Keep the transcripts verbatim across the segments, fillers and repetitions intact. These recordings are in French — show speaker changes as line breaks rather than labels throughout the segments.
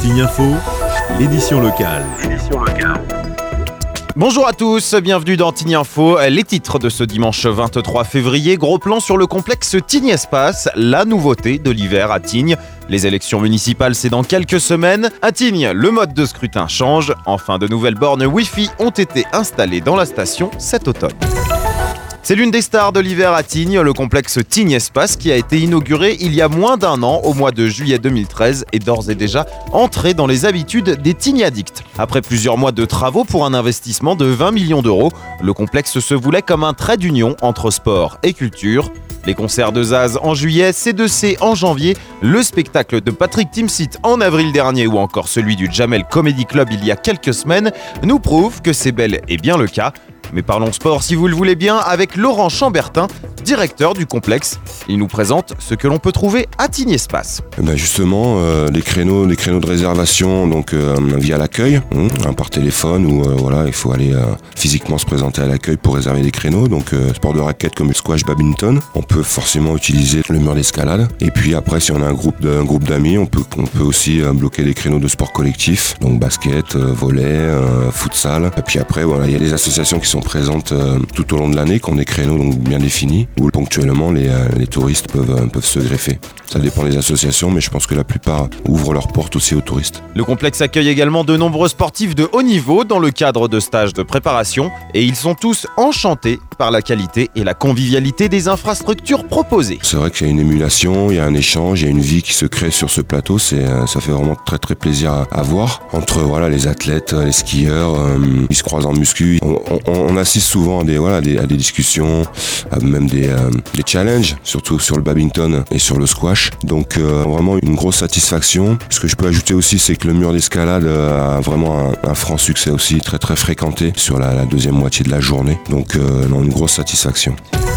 Tignes Info, l'édition locale.
Bonjour à tous, bienvenue dans Tignes Info. Les titres de ce dimanche vingt-trois février, gros plan sur le complexe Tignes Espace, la nouveauté de l'hiver à Tignes. Les élections municipales, c'est dans quelques semaines. À Tignes, le mode de scrutin change. Enfin, de nouvelles bornes Wi-Fi ont été installées dans la station cet automne. C'est l'une des stars de l'hiver à Tignes, le complexe Tignes Espace qui a été inauguré il y a moins d'un an, au mois de juillet deux mille treize, est d'ores et déjà entré dans les habitudes des Tignes-addicts. Après plusieurs mois de travaux pour un investissement de vingt millions d'euros, le complexe se voulait comme un trait d'union entre sport et culture. Les concerts de Zaz en juillet, C deux C en janvier, le spectacle de Patrick Timsit en avril dernier ou encore celui du Jamel Comedy Club il y a quelques semaines nous prouvent que c'est bel et bien le cas. Mais parlons sport si vous le voulez bien avec Laurent Chambertin, directeur du complexe. Il nous présente ce que l'on peut trouver à Tignes Espace.
Eh ben justement, euh, les créneaux, les créneaux de réservation, donc euh, via l'accueil, hein, par téléphone ou euh, voilà, il faut aller euh, physiquement se présenter à l'accueil pour réserver des créneaux. Donc euh, sport de raquette comme le squash, badminton, on peut forcément utiliser le mur d'escalade. Et puis après, si on a un groupe, de, un groupe d'amis, on peut, on peut aussi euh, bloquer les créneaux de sport collectif, donc basket, euh, volley, euh, futsal. Et puis après, voilà, il y a des associations qui sont présentes euh, tout au long de l'année, qui ont des créneaux donc bien définis, où ponctuellement les, euh, les touristes peuvent, euh, peuvent se greffer. Ça dépend des associations, mais je pense que la plupart ouvrent leurs portes aussi aux touristes.
Le complexe accueille également de nombreux sportifs de haut niveau dans le cadre de stages de préparation et ils sont tous enchantés par la qualité et la convivialité des infrastructures proposées.
C'est vrai qu'il y a une émulation, il y a un échange, il y a une vie qui se crée sur ce plateau. C'est, ça fait vraiment très très plaisir à, à voir. Entre voilà, les athlètes, les skieurs, euh, ils se croisent en muscu. On, on, on assiste souvent à des, voilà, à des, à des discussions, à même des, euh, des challenges, surtout sur le badminton et sur le squash. Donc euh, vraiment une grosse satisfaction. Ce que je peux ajouter aussi, c'est que le mur d'escalade a vraiment un, un franc succès aussi, très très fréquenté sur la, la deuxième moitié de la journée. Donc euh, non, une grosse satisfaction.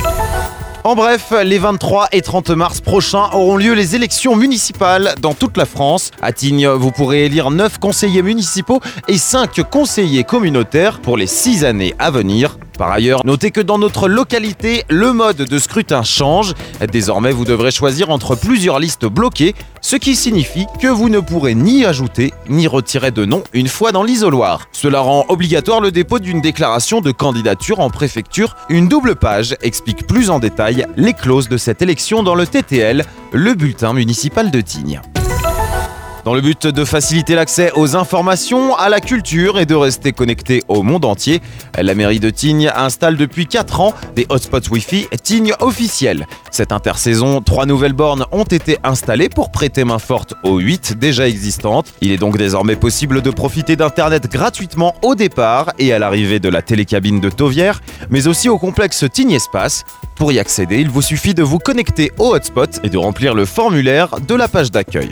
En bref, les vingt-trois et trente mars prochains auront lieu les élections municipales dans toute la France. À Tignes, vous pourrez élire neuf conseillers municipaux et cinq conseillers communautaires pour les six années à venir. Par ailleurs, notez que dans notre localité, le mode de scrutin change. Désormais, vous devrez choisir entre plusieurs listes bloquées, ce qui signifie que vous ne pourrez ni ajouter ni retirer de nom une fois dans l'isoloir. Cela rend obligatoire le dépôt d'une déclaration de candidature en préfecture. Une double page explique plus en détail les clauses de cette élection dans le T T L, le bulletin municipal de Tignes. Dans le but de faciliter l'accès aux informations, à la culture et de rester connecté au monde entier, la mairie de Tignes installe depuis quatre ans des hotspots Wi-Fi Tignes officiels. Cette intersaison, trois nouvelles bornes ont été installées pour prêter main forte aux huit déjà existantes. Il est donc désormais possible de profiter d'Internet gratuitement au départ et à l'arrivée de la télécabine de Tauvière, mais aussi au complexe Tignes Espace. Pour y accéder, il vous suffit de vous connecter au hotspot et de remplir le formulaire de la page d'accueil.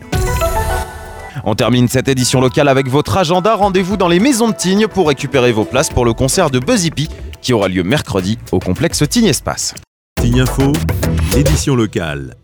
On termine cette édition locale avec votre agenda. Rendez-vous dans les maisons de Tignes pour récupérer vos places pour le concert de Buzz Hippie qui aura lieu mercredi au complexe Tignes Espace.
Tignes Info, l'édition locale.